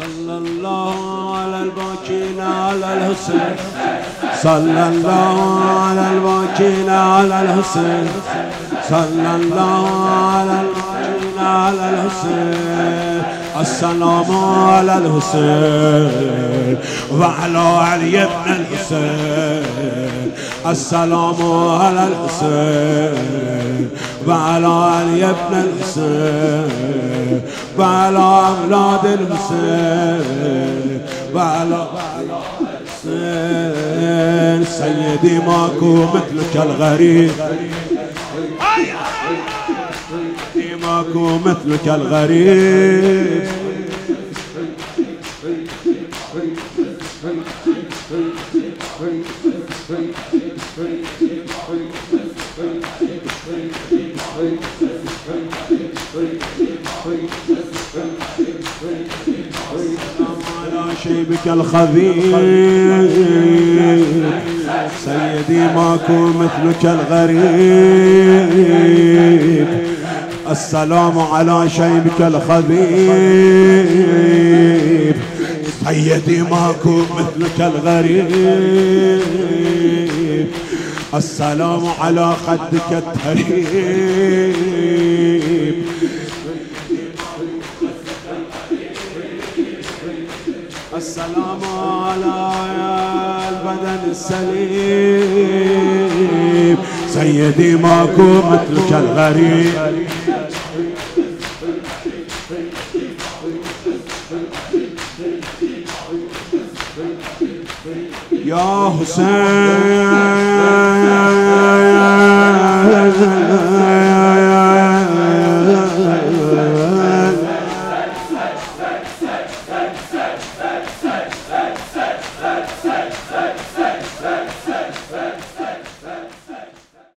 صلى الله على الباكين على الحسين صلى الله على الباكين على الحسين صلى الله على الباكين على الحسين السلام على الحسين وعلى علي بن الحسين السلام على الحسين وعلى علي بن الحسين وعلى أولاد الحسين وعلى الحسين سيدي ماكو مثلك الغريب ماكو مثلك الغريب على شيبك الخبيث سيدي ماكو مثلك الغريب السلام على شيبك الخبيب سيدي ماكو مثلك الغريب السلام على خدك التريب السلام على البدن السليم سيدي ماكو مثلك الغريب يا حسين